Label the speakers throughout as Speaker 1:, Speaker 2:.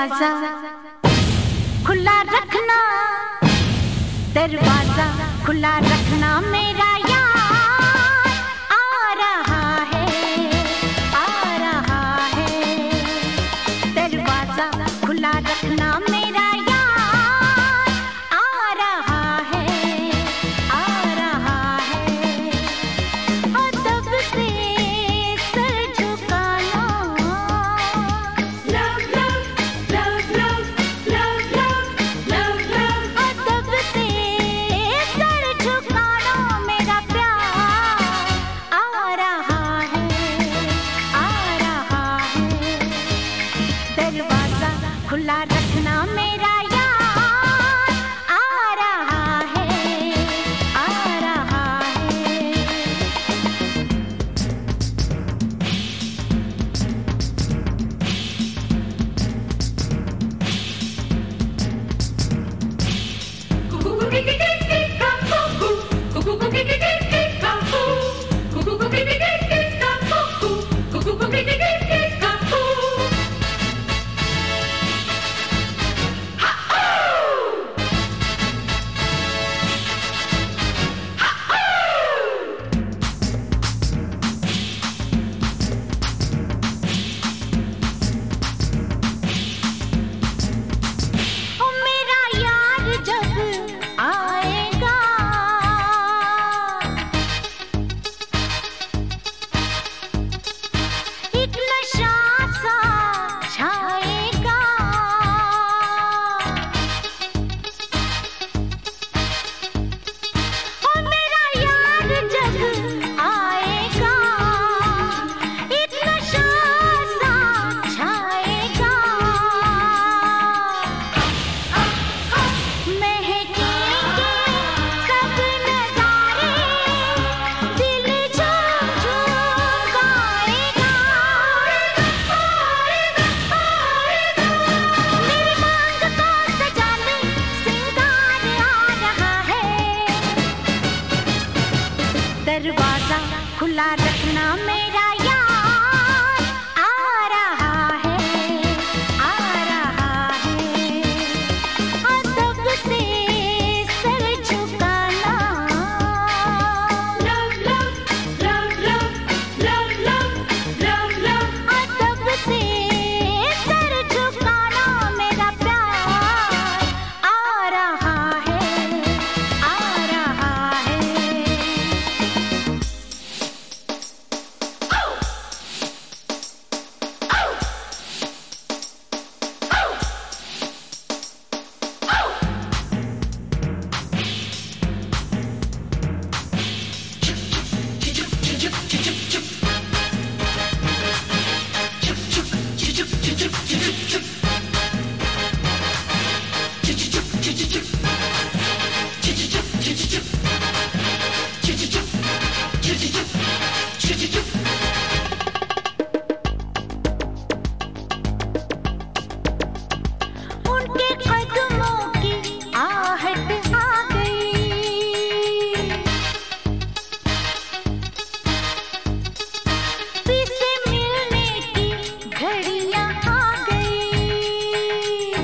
Speaker 1: दरवाजा खुला रखना, दरवाजा खुला रखना, मेरा यार आ रहा है, आ रहा है। दरवाजा खुला रखना, मेरा यार आ रहा है, आ रहा है। और तब से सर झुकाना, love love love love love love love love. और तब से सर झुकाना, मेरा प्यार आ रहा है, आ रहा है। दरवाजा खुला रखना, मेरा यार आ रहा है, आ रहा है। ओ मेरा यार जब आएगा, एक नशा सा छाएगा। ओ मेरा यार जब आएगा, एक नशा सा छाएगा। महकेंगे सब नजारे, दिल झूम झूम गाएगा। मेरी मांग को सजाने सिंगार आ रहा है। दरवाजा खुला रखना, मेरा यार आ रहा है, आ रहा है। और तब से सर झुकाना, love love love love love love love love. और तब से सर झुकाना, मेरा प्यार आ रहा है, आ रहा है। उनके कदमों की आहट आ गई, फिर से मिलने की घड़ियां आ गई।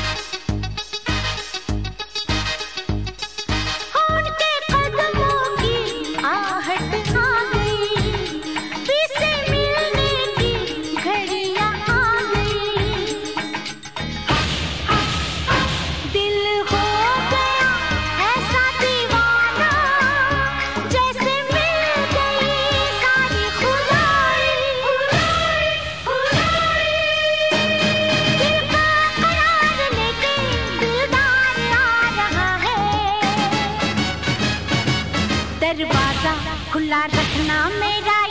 Speaker 1: उनके कदमों की आहट आ गई, फिर से मिलने की घड़ियां आ गई। दिल हो गया ऐसा दीवाना, जैसे मिल गई सारी खुदाई। दिल का करार लेके दिलदार आ रहा है। दरवाजा खुला रखना, मेरा